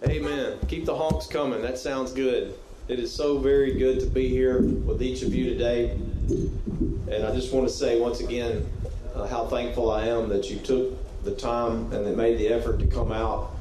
Amen. Keep the honks coming. That sounds good. It is so very good to be here with each of you today. And I just want to say once again how thankful I am that you took the time and that made the effort to come out.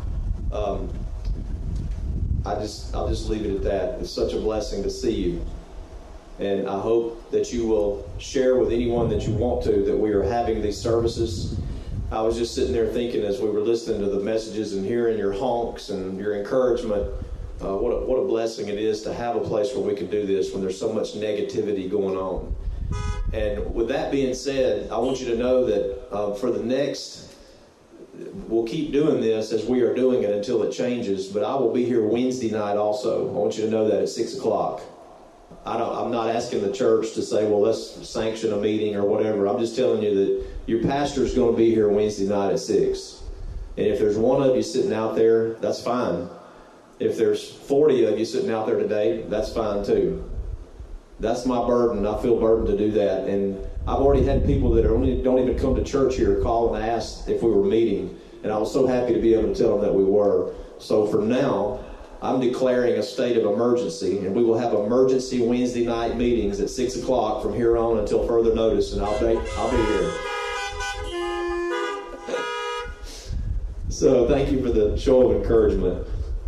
I'll just leave it at that. It's such a blessing to see you. And I hope that you will share with anyone that you want to that we are having these services. I was just sitting there thinking as we were listening to the messages and hearing your honks and your encouragement, what a blessing it is to have a place where we can do this when there's so much negativity going on. And with that being said, I want you to know that for the next, we'll keep doing this as we are doing it until it changes, but I will be here Wednesday night also. I want you to know that at 6 o'clock. I'm not asking the church to say, well, let's sanction a meeting or whatever. I'm just telling you that your pastor is going to be here Wednesday night at 6. And if there's one of you sitting out there, that's fine. If there's 40 of you sitting out there today, that's fine too. That's my burden. I feel burdened to do that. And I've already had people that don't even come to church here call and ask if we were meeting. And I was so happy to be able to tell them that we were. So for now, I'm declaring a state of emergency, and we will have emergency Wednesday night meetings at 6 o'clock from here on until further notice, and I'll be here. So thank you for the show of encouragement.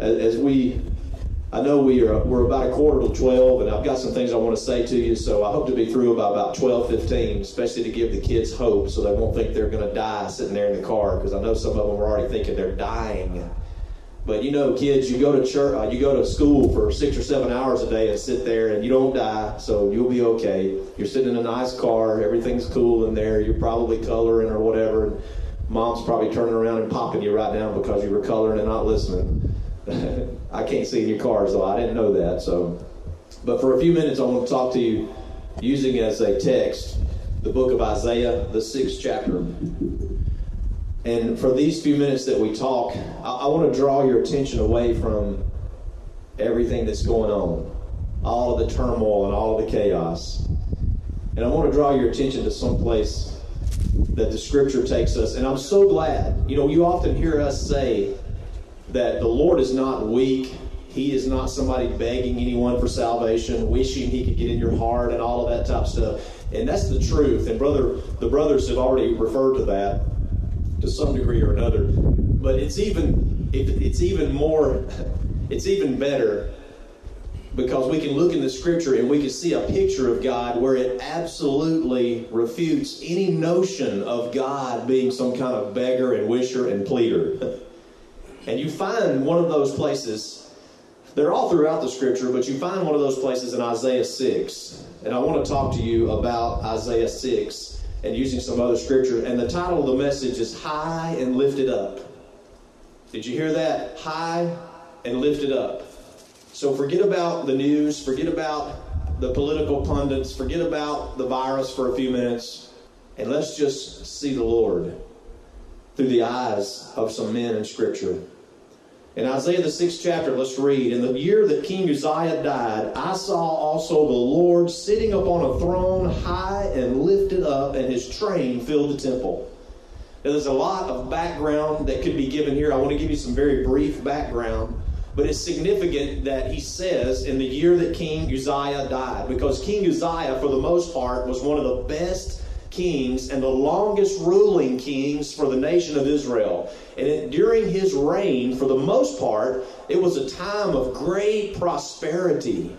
I know we're about 11:45, and I've got some things I want to say to you, so I hope to be through by about 12:15, especially to give the kids hope so they won't think they're going to die sitting there in the car, because I know some of them are already thinking they're dying. But you know, kids, you go to church, you go to school for 6 or 7 hours a day and sit there, and you don't die, so you'll be okay. You're sitting in a nice car, everything's cool in there. You're probably coloring or whatever, and mom's probably turning around and popping you right now because you were coloring and not listening. I can't see in your cars, though. I didn't know that. But for a few minutes, I want to talk to you using as a text the book of Isaiah, the 6th chapter. And for these few minutes that we talk, I want to draw your attention away from everything that's going on, all of the turmoil and all of the chaos. And I want to draw your attention to some place that the Scripture takes us. And I'm so glad. You know, you often hear us say that the Lord is not weak. He is not somebody begging anyone for salvation, wishing He could get in your heart and all of that type of stuff. And that's the truth. And the brothers have already referred to that to some degree or another, but it's even better because we can look in the Scripture and we can see a picture of God where it absolutely refutes any notion of God being some kind of beggar and wisher and pleader. And you find one of those places, they're all throughout the Scripture, but you find one of those places in Isaiah 6. And I want to talk to you about Isaiah 6 and using some other Scripture. And the title of the message is High and Lifted Up. Did you hear that? High and lifted up. So forget about the news, forget about the political pundits, forget about the virus for a few minutes, and let's just see the Lord through the eyes of some men in Scripture. In Isaiah the 6th chapter, let's read, In the year that King Uzziah died, I saw also the Lord sitting upon a throne high and lifted up, and His train filled the temple. Now, there's a lot of background that could be given here. I want to give you some very brief background, but it's significant that he says in the year that King Uzziah died, because King Uzziah, for the most part, was one of the best kings and the longest ruling kings for the nation of Israel. And during his reign, for the most part, it was a time of great prosperity.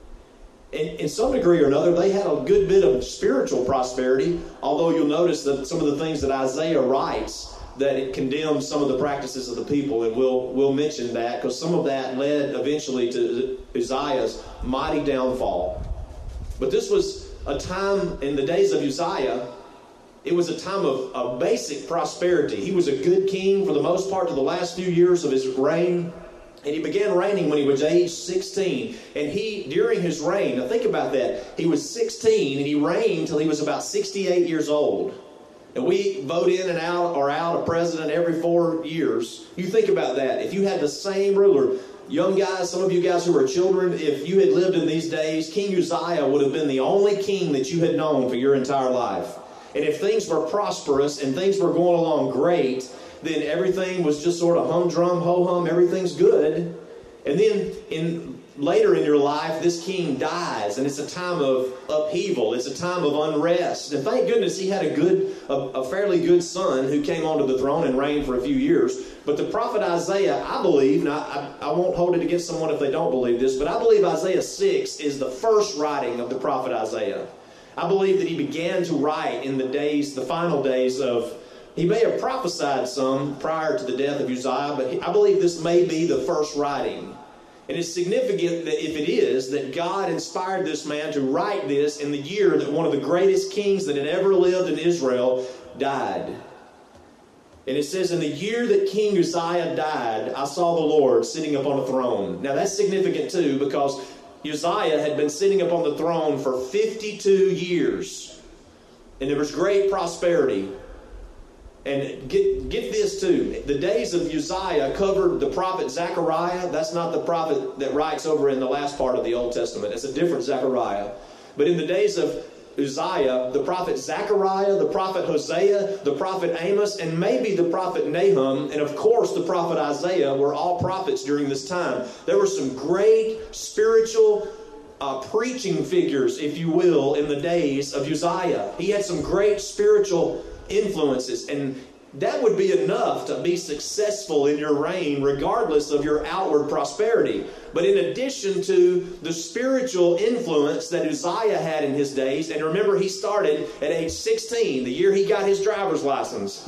And in some degree or another, they had a good bit of spiritual prosperity, although you'll notice that some of the things that Isaiah writes, that it condemns some of the practices of the people, and we'll mention that, because some of that led eventually to Uzziah's mighty downfall. But this was a time in the days of Uzziah, it was a time of basic prosperity. He was a good king for the most part to the last few years of his reign. And he began reigning when he was age 16. And during his reign, now think about that. He was 16 and he reigned till he was about 68 years old. And we vote in and out or out a president every 4 years. You think about that. If you had the same ruler, young guys, some of you guys who are children, if you had lived in these days, King Uzziah would have been the only king that you had known for your entire life. And if things were prosperous and things were going along great, then everything was just sort of humdrum, ho-hum, everything's good. And then later in your life, this king dies, and it's a time of upheaval. It's a time of unrest. And thank goodness he had a fairly good son who came onto the throne and reigned for a few years. But the prophet Isaiah, I believe, and I won't hold it against someone if they don't believe this, but I believe Isaiah 6 is the first writing of the prophet Isaiah. I believe that he began to write in the final days of, he may have prophesied some prior to the death of Uzziah, but I believe this may be the first writing. And it's significant that if it is, that God inspired this man to write this in the year that one of the greatest kings that had ever lived in Israel died. And it says, in the year that King Uzziah died, I saw the Lord sitting upon a throne. Now that's significant too, because Uzziah had been sitting upon the throne for 52 years. And there was great prosperity. And get this too. The days of Uzziah covered the prophet Zechariah. That's not the prophet that writes over in the last part of the Old Testament. It's a different Zechariah. But in the days of Uzziah, the prophet Zechariah, the prophet Hosea, the prophet Amos, and maybe the prophet Nahum, and of course the prophet Isaiah were all prophets during this time. There were some great spiritual preaching figures, if you will, in the days of Uzziah. He had some great spiritual influences, and that would be enough to be successful in your reign regardless of your outward prosperity. But in addition to the spiritual influence that Uzziah had in his days, and remember he started at age 16, the year he got his driver's license.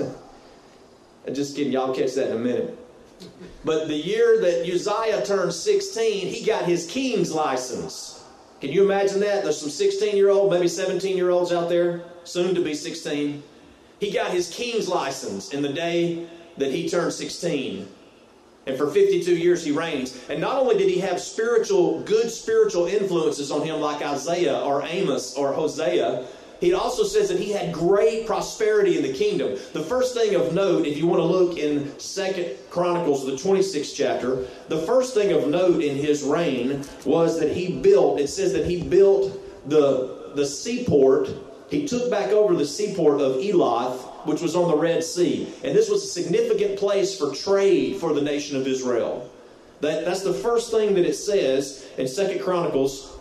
Just kidding, y'all catch that in a minute. But the year that Uzziah turned 16, he got his king's license. Can you imagine that? There's some 16-year-old, maybe 17-year-olds out there, soon to be 16. He got his king's license in the day that he turned 16. And for 52 years he reigns. And not only did he have good spiritual influences on him like Isaiah or Amos or Hosea, he also says that he had great prosperity in the kingdom. The first thing of note, if you want to look in 2 Chronicles, the 26th chapter, the first thing of note in his reign was that it says that he built the seaport. He took back over the seaport of Elath, which was on the Red Sea. And this was a significant place for trade for the nation of Israel. That's the first thing that it says in 2 Chronicles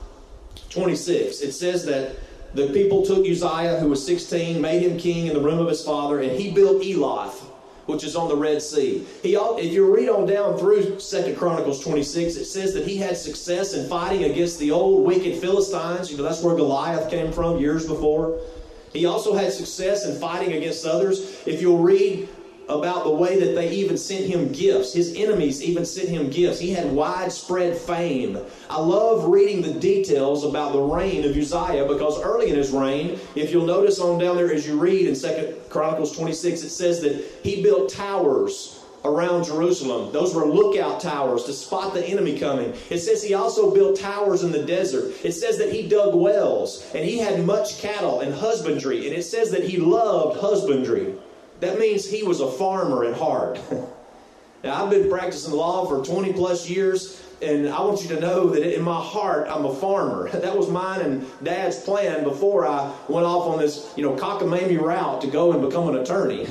26. It says that the people took Uzziah, who was 16, made him king in the room of his father, and he built Elath, which is on the Red Sea. If you read on down through 2 Chronicles 26, it says that he had success in fighting against the old wicked Philistines. That's where Goliath came from years before. He also had success in fighting against others. If you'll read about the way that they even sent him gifts. His enemies even sent him gifts. He had widespread fame. I love reading the details about the reign of Uzziah, because early in his reign, if you'll notice on down there as you read in 2 Chronicles 26, it says that he built towers around Jerusalem. Those were lookout towers to spot the enemy coming. It says he also built towers in the desert. It says that he dug wells, and he had much cattle and husbandry. And it says that he loved husbandry. That means he was a farmer at heart. Now, I've been practicing law for 20 plus years, and I want you to know that in my heart, I'm a farmer. That was mine and Dad's plan before I went off on this, cockamamie route to go and become an attorney.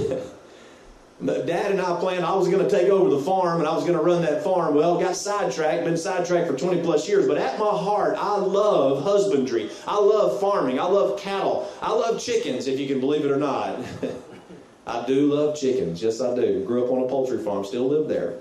Dad and I planned I was going to take over the farm, and I was going to run that farm. Well, got sidetracked, been sidetracked for 20 plus years. But at my heart, I love husbandry. I love farming. I love cattle. I love chickens, if you can believe it or not. I do love chickens. Yes, I do. Grew up on a poultry farm. Still live there.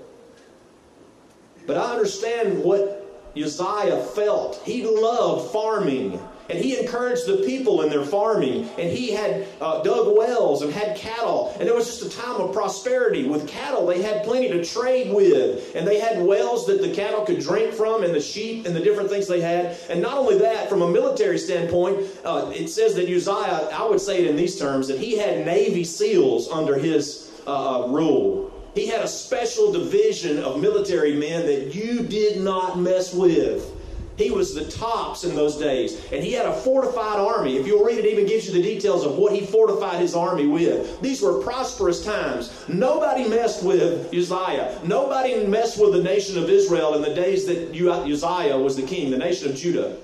But I understand what Uzziah felt. He loved farming. And he encouraged the people in their farming. And he had dug wells and had cattle. And there was just a time of prosperity. With cattle, they had plenty to trade with. And they had wells that the cattle could drink from, and the sheep and the different things they had. And not only that, from a military standpoint, it says that Uzziah, I would say it in these terms, that he had Navy SEALs under his rule. He had a special division of military men that you did not mess with. He was the tops in those days. And he had a fortified army. If you'll read it, even gives you the details of what he fortified his army with. These were prosperous times. Nobody messed with Uzziah. Nobody messed with the nation of Israel in the days that Uzziah was the king, the nation of Judah.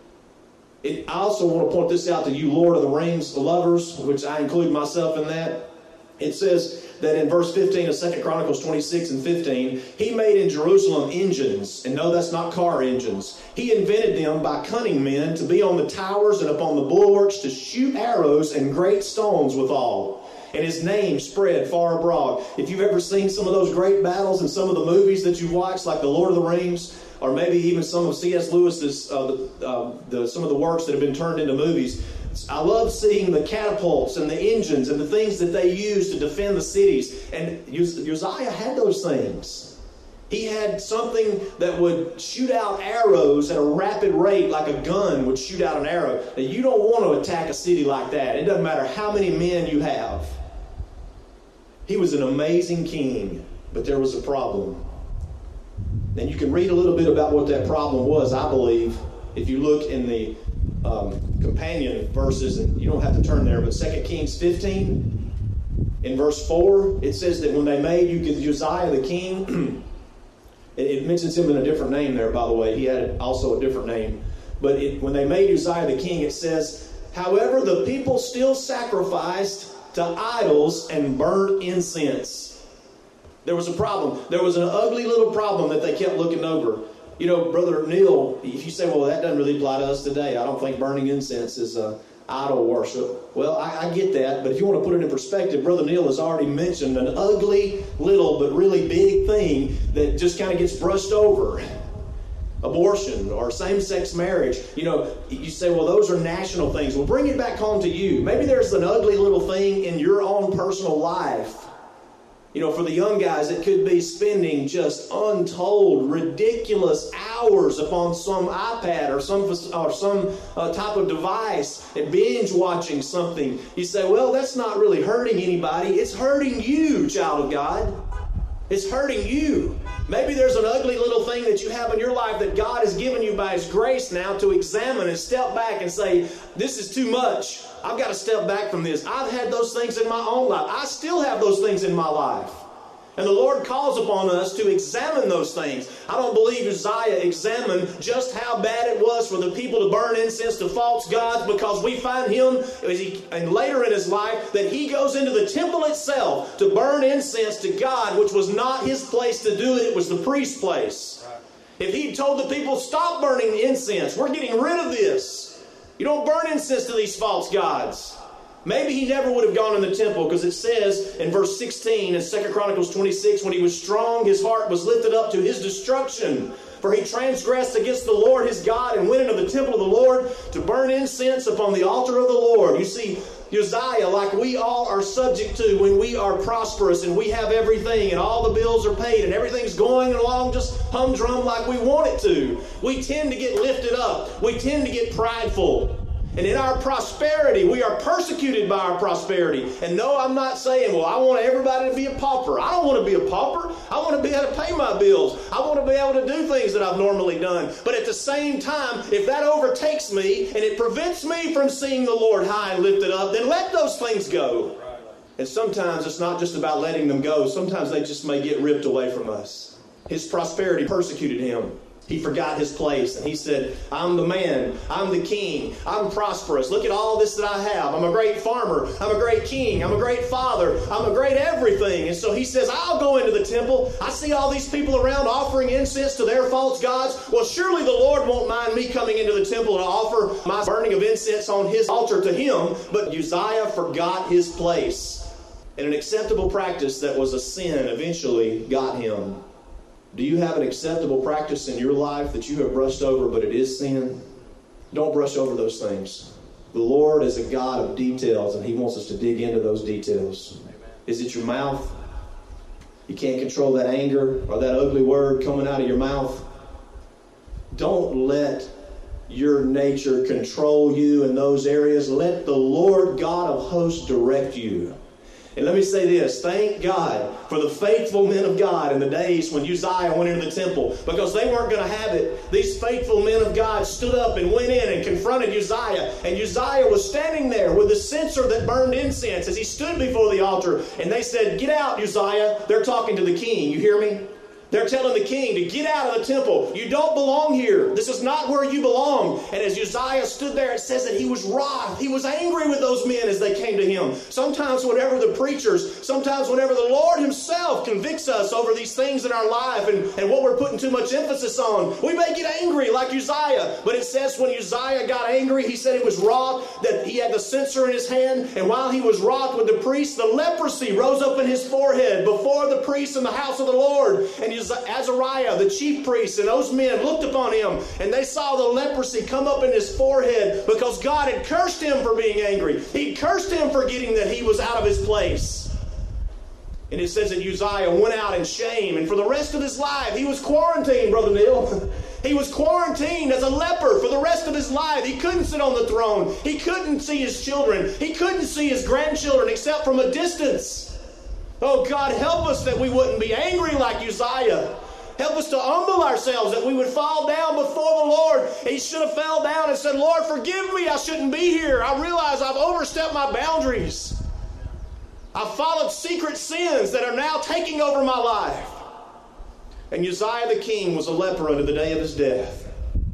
I also want to point this out to you Lord of the Rings lovers, which I include myself in that. It says that in verse 15 of 2 Chronicles 26 and 15, he made in Jerusalem engines. And no, that's not car engines. He invented them by cunning men to be on the towers and upon the bulwarks to shoot arrows and great stones withal. And his name spread far abroad. If you've ever seen some of those great battles in some of the movies that you've watched, like The Lord of the Rings, or maybe even some of C.S. Lewis's, some of the works that have been turned into movies, I love seeing the catapults and the engines and the things that they used to defend the cities. And Uzziah had those things. He had something that would shoot out arrows at a rapid rate, like a gun would shoot out an arrow. Now, you don't want to attack a city like that. It doesn't matter how many men you have. He was an amazing king, but there was a problem. And you can read a little bit about what that problem was, I believe, if you look in the companion verses, and you don't have to turn there, but 2 Kings 15, in verse 4, it says that when they made Uzziah the king, it mentions him in a different name there, by the way. He had also a different name. But when they made Uzziah the king, it says, however, the people still sacrificed to idols and burned incense. There was a problem. There was an ugly little problem that they kept looking over. You know, Brother Neil, if you say, well, that doesn't really apply to us today. I don't think burning incense is idol worship. Well, I get that, but if you want to put it in perspective, Brother Neil has already mentioned an ugly little but really big thing that just kind of gets brushed over. Abortion or same-sex marriage. You know, you say, well, those are national things. Well, bring it back home to you. Maybe there's an ugly little thing in your own personal life. You know, for the young guys, it could be spending just untold, ridiculous hours upon some iPad or some type of device and binge watching something. You say, well, that's not really hurting anybody. It's hurting you, child of God. It's hurting you. Maybe there's an ugly little thing that you have in your life that God has given you by His grace now to examine and step back and say, this is too much. I've got to step back from this. I've had those things in my own life. I still have those things in my life. And the Lord calls upon us to examine those things. I don't believe Uzziah examined just how bad it was for the people to burn incense to false gods, because we find him, and later in his life, that he goes into the temple itself to burn incense to God, which was not his place to do it. It was the priest's place. If he'd told the people, stop burning incense, we're getting rid of this. You don't burn incense to these false gods. Maybe he never would have gone in the temple, because it says in verse 16 in 2 Chronicles 26, when he was strong, his heart was lifted up to his destruction. For he transgressed against the Lord his God and went into the temple of the Lord to burn incense upon the altar of the Lord. You see, Uzziah, like we all are subject to when we are prosperous and we have everything and all the bills are paid and everything's going along just humdrum like we want it to, we tend to get lifted up. We tend to get prideful. And in our prosperity, we are persecuted by our prosperity. And no, I'm not saying, well, I want everybody to be a pauper. I don't want to be a pauper. I want to be able to pay my bills. I want to be able to do things that I've normally done. But at the same time, if that overtakes me and it prevents me from seeing the Lord high and lifted up, then let those things go. And sometimes it's not just about letting them go. Sometimes they just may get ripped away from us. His prosperity persecuted him. He forgot his place, and he said, I'm the man, I'm the king, I'm prosperous. Look at all this that I have. I'm a great farmer, I'm a great king, I'm a great father, I'm a great everything. And so he says, I'll go into the temple. I see all these people around offering incense to their false gods. Well, surely the Lord won't mind me coming into the temple and offer my burning of incense on his altar to him. But Uzziah forgot his place. And an acceptable practice that was a sin eventually got him. Do you have an acceptable practice in your life that you have brushed over, but it is sin? Don't brush over those things. The Lord is a God of details, and He wants us to dig into those details. Amen. Is it your mouth? You can't control that anger or that ugly word coming out of your mouth. Don't let your nature control you in those areas. Let the Lord God of hosts direct you. And let me say this, thank God for the faithful men of God in the days when Uzziah went into the temple, because they weren't going to have it. These faithful men of God stood up and went in and confronted Uzziah. And Uzziah was standing there with the censer that burned incense as he stood before the altar. And they said, get out, Uzziah. They're talking to the king. You hear me? They're telling the king to get out of the temple. You don't belong here. This is not where you belong. And as Uzziah stood there, it says that he was wroth. He was angry with those men as they came to him. Sometimes whenever the preachers, sometimes whenever the Lord himself convicts us over these things in our life and what we're putting too much emphasis on, we may get angry like Uzziah. But it says when Uzziah got angry, he said he was wroth, that he had the censer in his hand. And while he was wroth with the priest, the leprosy rose up in his forehead before the priests in the house of the Lord. And Azariah, the chief priest, and those men looked upon him, and they saw the leprosy come up in his forehead because God had cursed him for being angry. He cursed him for getting that he was out of his place. And it says that Uzziah went out in shame, and for the rest of his life, he was quarantined, Brother Neil. He was quarantined as a leper for the rest of his life. He couldn't sit on the throne. He couldn't see his children. He couldn't see his grandchildren except from a distance. Oh, God, help us that we wouldn't be angry like Uzziah. Help us to humble ourselves, that we would fall down before the Lord. He should have fell down and said, Lord, forgive me. I shouldn't be here. I realize I've overstepped my boundaries. I've followed secret sins that are now taking over my life. And Uzziah the king was a leper unto the day of his death.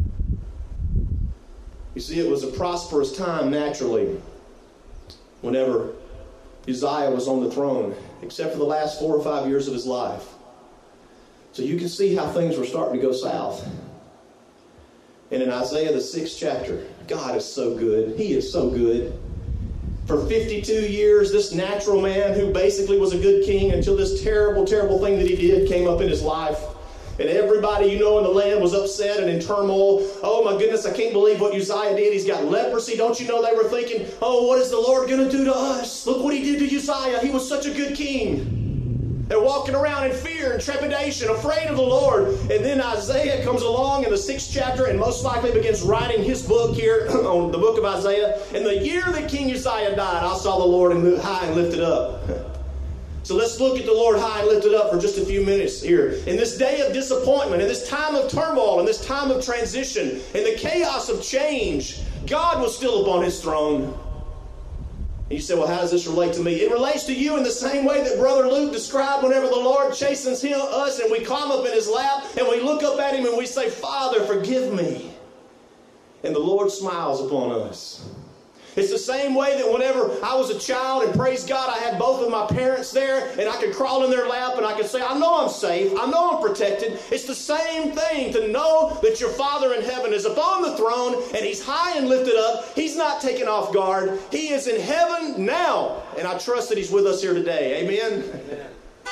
You see, it was a prosperous time naturally whenever Uzziah was on the throne, except for the last 4 or 5 years of his life. So you can see how things were starting to go south. And in Isaiah the 6th chapter, God is so good. He is so good. For 52 years, this natural man who basically was a good king until this terrible, terrible thing that he did came up in his life. And everybody you know in the land was upset and in turmoil. Oh my goodness, I can't believe what Uzziah did. He's got leprosy. Don't you know they were thinking, oh, what is the Lord going to do to us? Look what he did to Uzziah. He was such a good king. They're walking around in fear and trepidation, afraid of the Lord. And then Isaiah comes along in the 6th chapter and most likely begins writing his book here on the book of Isaiah. In the year that King Uzziah died, I saw the Lord high and lifted up. So let's look at the Lord high and lifted up for just a few minutes here. In this day of disappointment, in this time of turmoil, in this time of transition, in the chaos of change, God was still upon his throne. And you say, well, how does this relate to me? It relates to you in the same way that Brother Luke described whenever the Lord chastens us and we climb up in his lap and we look up at him and we say, Father, forgive me. And the Lord smiles upon us. It's the same way that whenever I was a child, and praise God, I had both of my parents there, and I could crawl in their lap, and I could say, I know I'm safe, I know I'm protected. It's the same thing to know that your Father in heaven is upon the throne, and he's high and lifted up. He's not taken off guard. He is in heaven now, and I trust that he's with us here today. Amen? Amen.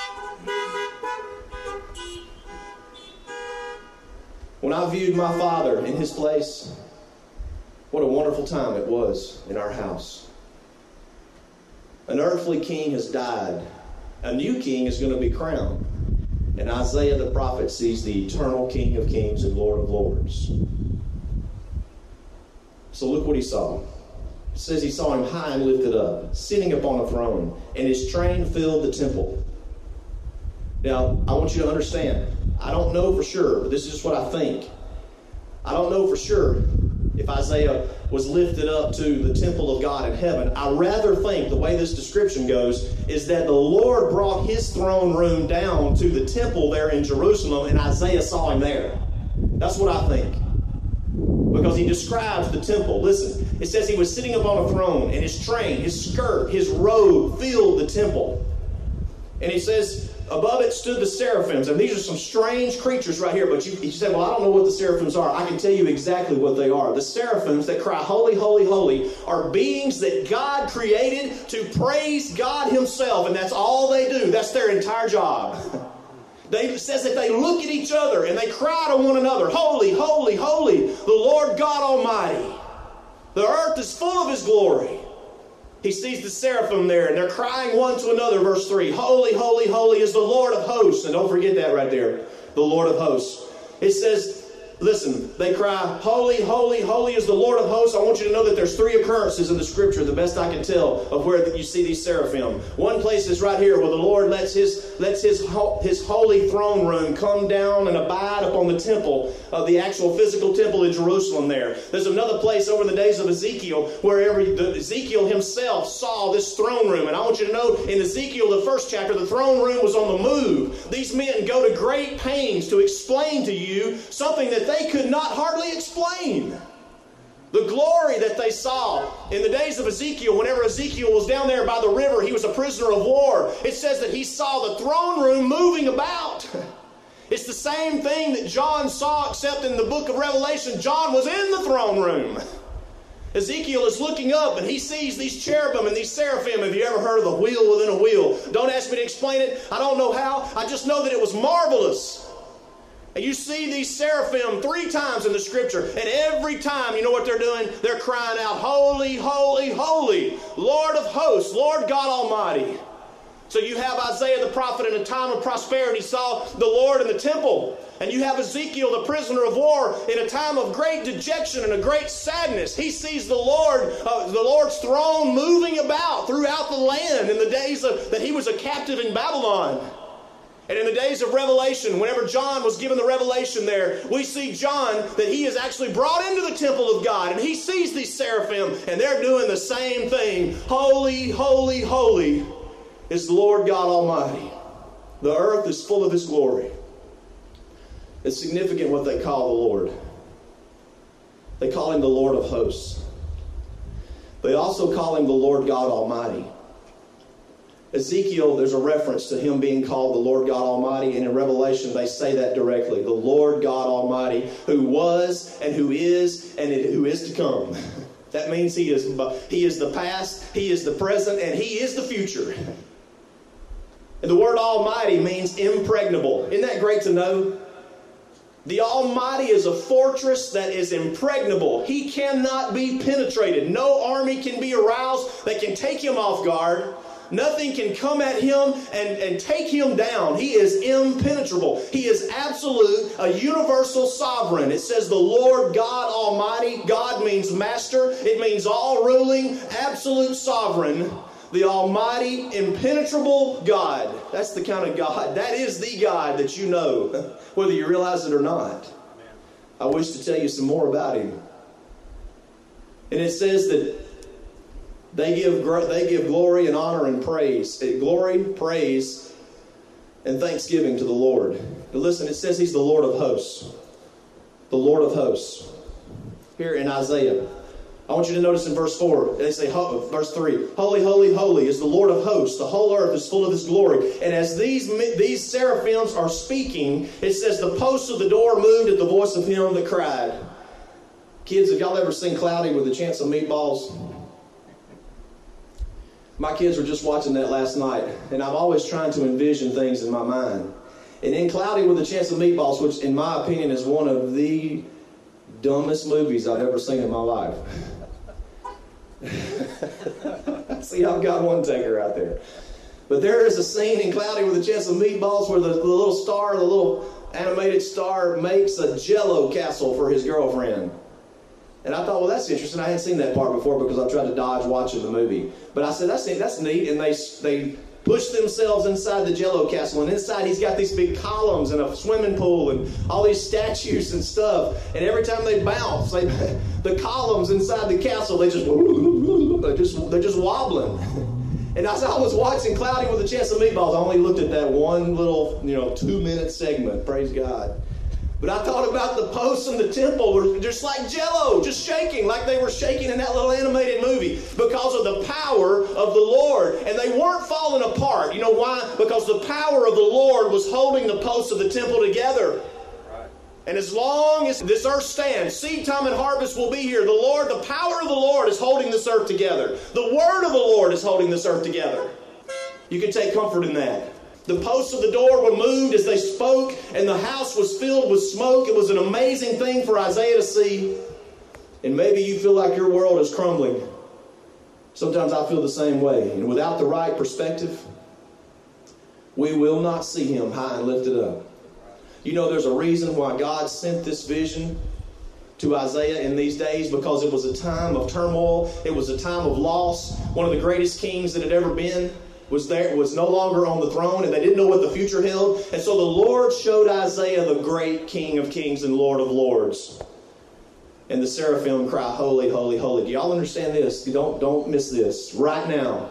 When I viewed my father in his place, what a wonderful time it was in our house. An earthly king has died. A new king is going to be crowned. And Isaiah the prophet sees the eternal King of kings and Lord of lords. So look what he saw. It says he saw him high and lifted up, sitting upon a throne, and his train filled the temple. Now, I want you to understand, I don't know for sure, but this is just what I think. I don't know for sure if Isaiah was lifted up to the temple of God in heaven. I rather think the way this description goes is that the Lord brought his throne room down to the temple there in Jerusalem, and Isaiah saw him there. That's what I think. Because he describes the temple. Listen, it says he was sitting upon a throne, and his train, his skirt, his robe filled the temple. And he says, above it stood the seraphims. And these are some strange creatures right here. But you say, well, I don't know what the seraphims are. I can tell you exactly what they are. The seraphims that cry, holy, holy, holy, are beings that God created to praise God himself. And that's all they do. That's their entire job. It says that they look at each other and they cry to one another, holy, holy, holy, the Lord God Almighty. The earth is full of his glory. He sees the seraphim there, and they're crying one to another, verse 3. Holy, holy, holy is the Lord of hosts. And don't forget that right there, the Lord of hosts. It says, listen, they cry, holy, holy, holy is the Lord of hosts. I want you to know that there's 3 occurrences in the scripture, the best I can tell, of where you see these seraphim. One place is right here where the Lord lets his holy throne room come down and abide upon the temple, the actual physical temple in Jerusalem there. There's another place over the days of Ezekiel where Ezekiel himself saw this throne room. And I want you to know, in Ezekiel, the first chapter, the throne room was on the move. These men go to great pains to explain to you something that they could not hardly explain. The glory that they saw in the days of Ezekiel, whenever Ezekiel was down there by the river, he was a prisoner of war. It says that he saw the throne room moving about. It's the same thing that John saw, except in the book of Revelation, John was in the throne room. Ezekiel is looking up and he sees these cherubim and these seraphim. Have you ever heard of the wheel within a wheel? Don't ask me to explain it. I don't know how. I just know that it was marvelous. And you see these seraphim 3 times in the scripture, and every time, you know what they're doing? They're crying out, holy, holy, holy, Lord of hosts, Lord God Almighty. So you have Isaiah the prophet in a time of prosperity saw the Lord in the temple. And you have Ezekiel, the prisoner of war, in a time of great dejection and a great sadness. He sees the Lord's throne moving about throughout the land in the days that he was a captive in Babylon. And in the days of Revelation, whenever John was given the revelation there, we see John that he is actually brought into the temple of God. And he sees these seraphim, and they're doing the same thing. Holy, holy, holy is the Lord God Almighty. The earth is full of His glory. It's significant what they call the Lord. They call Him the Lord of hosts. They also call Him the Lord God Almighty. Ezekiel, there's a reference to Him being called the Lord God Almighty, and in Revelation they say that directly. The Lord God Almighty, who was and who is and who is to come. That means He is the past, He is the present, and He is the future. And the word Almighty means impregnable. Isn't that great to know? The Almighty is a fortress that is impregnable. He cannot be penetrated. No army can be aroused that can take Him off guard. Nothing can come at Him and take Him down. He is impenetrable. He is absolute, a universal sovereign. It says the Lord God Almighty. God means master. It means all-ruling, absolute sovereign. The Almighty, impenetrable God. That's the kind of God. That is the God that you know, whether you realize it or not. I wish to tell you some more about Him. And it says that they give glory and honor and praise. Glory, praise, and thanksgiving to the Lord. But listen, it says He's the Lord of hosts. The Lord of hosts. Here in Isaiah. I want you to notice in verse 4, they say, verse 3, holy, holy, holy is the Lord of hosts. The whole earth is full of His glory. And as these seraphims are speaking, it says the posts of the door moved at the voice of Him that cried. Kids, have y'all ever seen Cloudy with a Chance of Meatballs? My kids were just watching that last night, and I'm always trying to envision things in my mind. And in Cloudy with a Chance of Meatballs, which in my opinion is one of the dumbest movies I've ever seen in my life. See, I've got one taker out there. But there is a scene in Cloudy with a Chance of Meatballs where the little animated star makes a Jell-O castle for his girlfriend. And I thought, well, that's interesting. I hadn't seen that part before because I tried to dodge watching the movie. But I said, that's neat. And they push themselves inside the Jell-O castle. And inside, he's got these big columns and a swimming pool and all these statues and stuff. And every time they bounce, the columns inside the castle, they're just wobbling. And as I was watching Cloudy with a Chance of Meatballs, I only looked at that one little, 2-minute segment. Praise God. But I thought about the posts in the temple were just like Jell-O, just shaking like they were shaking in that little animated movie because of the power of the Lord. And they weren't falling apart. You know why? Because the power of the Lord was holding the posts of the temple together. Right. And as long as this earth stands, seed time and harvest will be here. The power of the Lord is holding this earth together. The word of the Lord is holding this earth together. You can take comfort in that. The posts of the door were moved as they spoke, and the house was filled with smoke. It was an amazing thing for Isaiah to see. And maybe you feel like your world is crumbling. Sometimes I feel the same way. And without the right perspective, we will not see Him high and lifted up. You know, there's a reason why God sent this vision to Isaiah in these days, because it was a time of turmoil. It was a time of loss. One of the greatest kings that had ever been was no longer on the throne, and they didn't know what the future held. And so the Lord showed Isaiah the great King of kings and Lord of lords. And the seraphim cry, holy, holy, holy. Do y'all understand this? Don't miss this. Right now.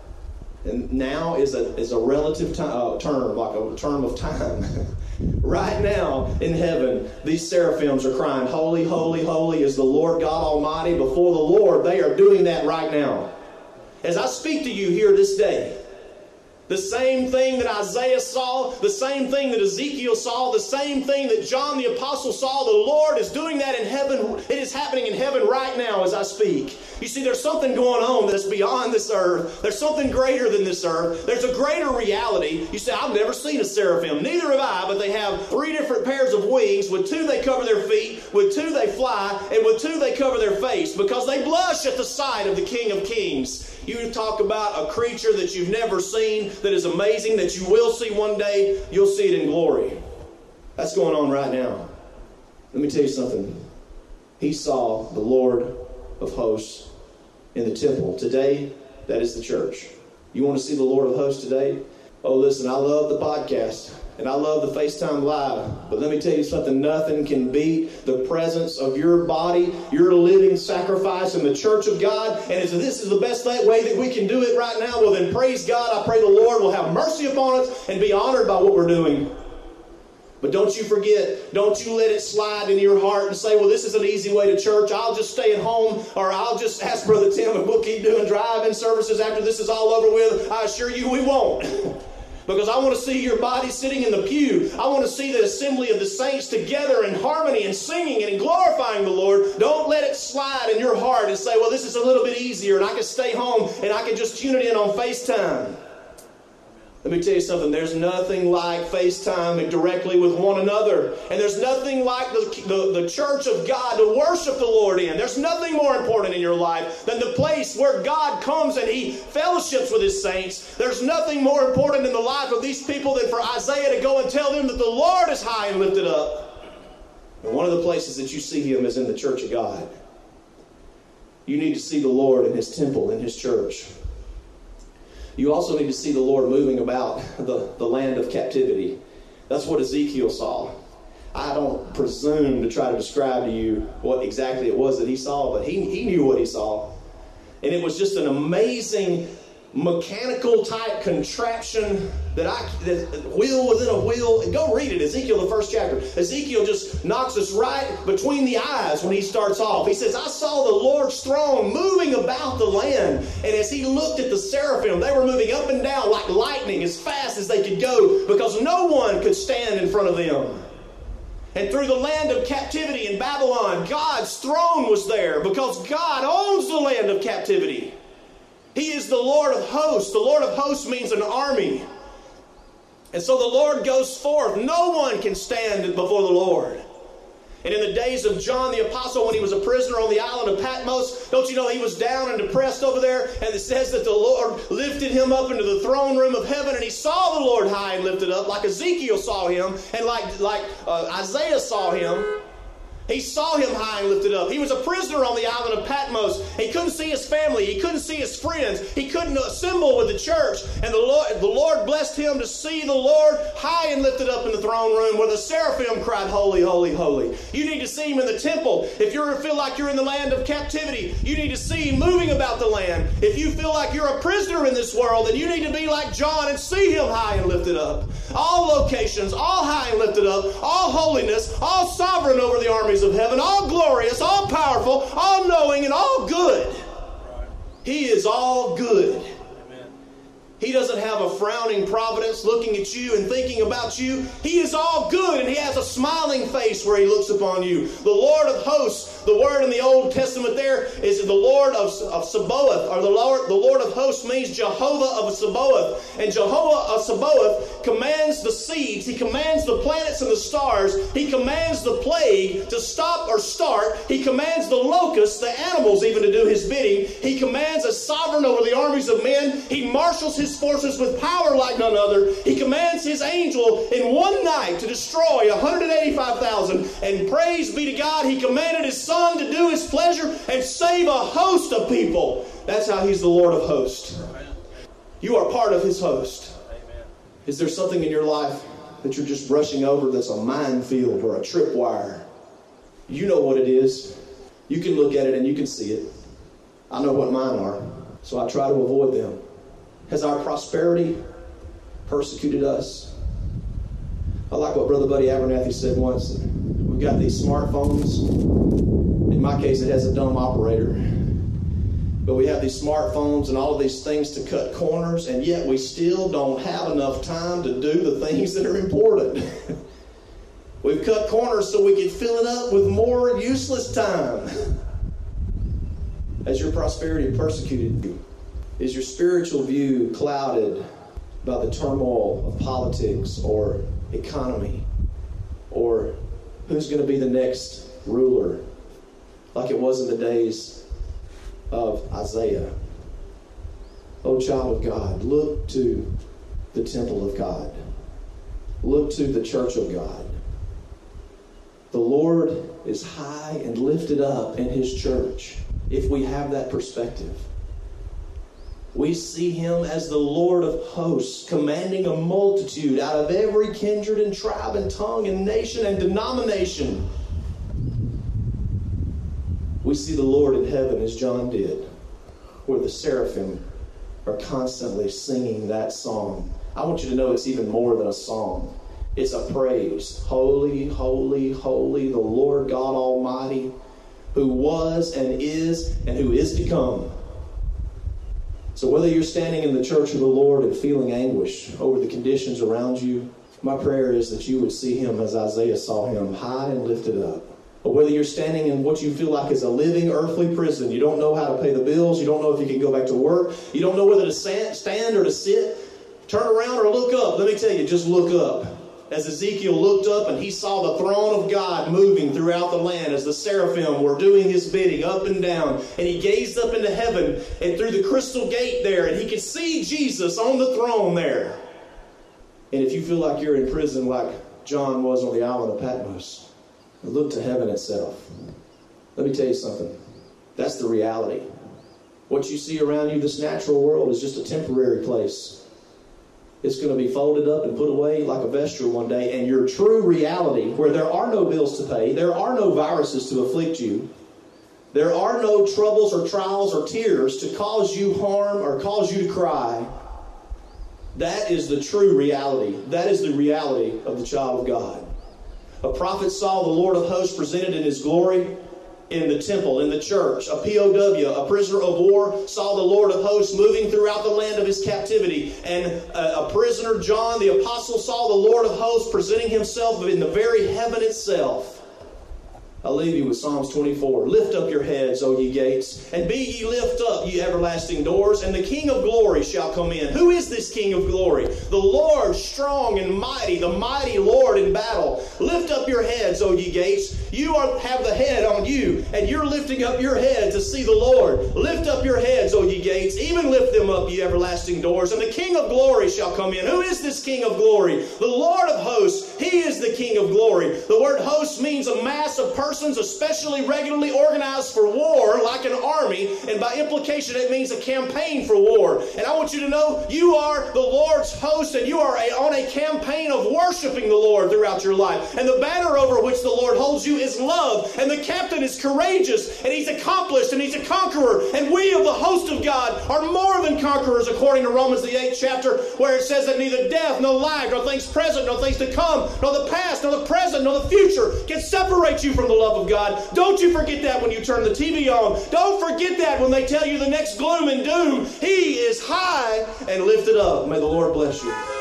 And now is a relative term, like a term of time. Right now in heaven, these seraphims are crying, holy, holy, holy is the Lord God Almighty. Before the Lord, they are doing that right now. As I speak to you here this day, the same thing that Isaiah saw, the same thing that Ezekiel saw, the same thing that John the Apostle saw, the Lord is doing that in heaven. It is happening in heaven right now as I speak. You see, there's something going on that's beyond this earth. There's something greater than this earth. There's a greater reality. You say, I've never seen a seraphim. Neither have I, but they have 3 different pairs of wings. With 2 they cover their feet, with 2 they fly, and with 2 they cover their face, because they blush at the sight of the King of Kings. You talk about a creature that you've never seen, that is amazing, that you will see one day. You'll see it in glory. That's going on right now. Let me tell you something. He saw the Lord of hosts in the temple. Today, that is the church. You want to see the Lord of hosts today? Oh, listen, I love the podcast. And I love the FaceTime Live. But let me tell you something, nothing can beat the presence of your body, your living sacrifice in the church of God. And if this is the best way that we can do it right now, well then praise God. I pray the Lord will have mercy upon us and be honored by what we're doing. But don't you forget, don't you let it slide into your heart and say, well, this is an easy way to church. I'll just stay at home, or I'll just ask Brother Tim if we'll keep doing drive-in services after this is all over with. I assure you we won't. Because I want to see your body sitting in the pew. I want to see the assembly of the saints together in harmony and singing and glorifying the Lord. Don't let it slide in your heart and say, well, this is a little bit easier and I can stay home and I can just tune it in on FaceTime. Let me tell you something. There's nothing like FaceTiming directly with one another. And there's nothing like the church of God to worship the Lord in. There's nothing more important in your life than the place where God comes and He fellowships with His saints. There's nothing more important in the life of these people than for Isaiah to go and tell them that the Lord is high and lifted up. And one of the places that you see Him is in the church of God. You need to see the Lord in His temple, in His church. You also need to see the Lord moving about the land of captivity. That's what Ezekiel saw. I don't presume to try to describe to you what exactly it was that he saw, but he knew what he saw. And it was just an amazing mechanical type contraption that wheel within a wheel. And go read it, Ezekiel, the first chapter. Ezekiel just knocks us right between the eyes when he starts off. He says, I saw the Lord's throne moving about the land. And as he looked at the seraphim, they were moving up and down like lightning as fast as they could go, because no one could stand in front of them. And through the land of captivity in Babylon, God's throne was there, because God owns the land of captivity. He is the Lord of hosts. The Lord of hosts means an army. And so the Lord goes forth. No one can stand before the Lord. And in the days of John the Apostle, when he was a prisoner on the island of Patmos, don't you know he was down and depressed over there? And it says that the Lord lifted him up into the throne room of heaven, and he saw the Lord high and lifted up, like Ezekiel saw him, and like Isaiah saw him. He saw him high and lifted up. He was a prisoner on the island of Patmos. He couldn't see his family. He couldn't see his friends. He couldn't assemble with the church. And the Lord blessed him to see the Lord high and lifted up in the throne room, where the seraphim cried, holy, holy, holy. You need to see him in the temple. If you feel like you're in the land of captivity, you need to see him moving about the land. If you feel like you're a prisoner in this world, then you need to be like John and see him high and lifted up. All locations, all high and lifted up, all holiness, all sovereign over the armies of heaven, all glorious, all powerful, all knowing, and all good. He is all good. He doesn't have a frowning providence looking at you and thinking about you. He is all good, and He has a smiling face where He looks upon you. The Lord of hosts, the word in the Old Testament there is the Lord of Sabaoth, or the Lord of hosts means Jehovah of Sabaoth. And Jehovah of Sabaoth commands the seeds, He commands the planets and the stars, He commands the plague to stop or start, He commands the locusts, the animals even, to do His bidding. He commands as sovereign over the armies of men. He marshals His his forces with power like none other. He commands his angel in one night to destroy 185,000. And praise be to God, he commanded his son to do his pleasure and save a host of people. That's how he's the Lord of hosts. You are part of his host. Is there something in your life that you're just brushing over that's a minefield or a tripwire? You know what it is. You can look at it and you can see it. I know what mine are, so I try to avoid them. Has our prosperity persecuted us? I like what Brother Buddy Abernathy said once. We've got these smartphones. In my case, it has a dumb operator. But we have these smartphones and all of these things to cut corners, and yet we still don't have enough time to do the things that are important. We've cut corners so we can fill it up with more useless time. Has your prosperity persecuted you? Is your spiritual view clouded by the turmoil of politics or economy? Or who's going to be the next ruler? Like it was in the days of Isaiah. Oh, child of God, look to the temple of God. Look to the church of God. The Lord is high and lifted up in his church. If we have that perspective, we see him as the Lord of hosts, commanding a multitude out of every kindred and tribe and tongue and nation and denomination. We see the Lord in heaven as John did, where the seraphim are constantly singing that song. I want you to know it's even more than a song. It's a praise. Holy, holy, holy, the Lord God Almighty, who was and who is to come. So whether you're standing in the church of the Lord and feeling anguish over the conditions around you, my prayer is that you would see him as Isaiah saw him, high and lifted up. Or whether you're standing in what you feel like is a living earthly prison, you don't know how to pay the bills, you don't know if you can go back to work, you don't know whether to stand or to sit, turn around or look up. Let me tell you, just look up. As Ezekiel looked up and he saw the throne of God moving throughout the land as the seraphim were doing his bidding up and down. And he gazed up into heaven and through the crystal gate there, and he could see Jesus on the throne there. And if you feel like you're in prison like John was on the island of Patmos, look to heaven itself. Let me tell you something. That's the reality. What you see around you, this natural world, is just a temporary place. It's going to be folded up and put away like a vesture one day. And your true reality, where there are no bills to pay, there are no viruses to afflict you, there are no troubles or trials or tears to cause you harm or cause you to cry, that is the true reality. That is the reality of the child of God. A prophet saw the Lord of hosts presented in his glory in the temple, in the church. A POW, a prisoner of war, saw the Lord of hosts moving throughout the land of his captivity. And a prisoner, John the apostle, saw the Lord of hosts presenting himself in the very heaven itself. I'll leave you with Psalms 24. Lift up your heads, O ye gates, and be ye lift up, ye everlasting doors, and the King of glory shall come in. Who is this King of glory? The Lord strong and mighty, the mighty Lord in battle. Lift up your heads, O ye gates. You have the head on you, and you're lifting up your head to see the Lord. Lift up your heads, O ye gates, even lift them up, ye everlasting doors, and the King of glory shall come in. Who is this King of glory? The Lord of hosts. He is the King of glory. The word host means a mass of persons, especially regularly organized for war, like an army, and by implication it means a campaign for war. And I want you to know you are the Lord's host, and you are on a campaign of worshiping the Lord throughout your life. And the banner over which the Lord holds you is love, and the captain is courageous, and he's accomplished, and he's a conqueror. And we of the host of God are more than conquerors, according to Romans the 8th chapter, where it says that neither death, nor life, nor things present, nor things to come, nor the past, nor the present, nor the future can separate you from the love of God. Don't you forget that when you turn the TV on. Don't forget that when they tell you the next gloom and doom. He is high and lifted up. May the Lord bless you.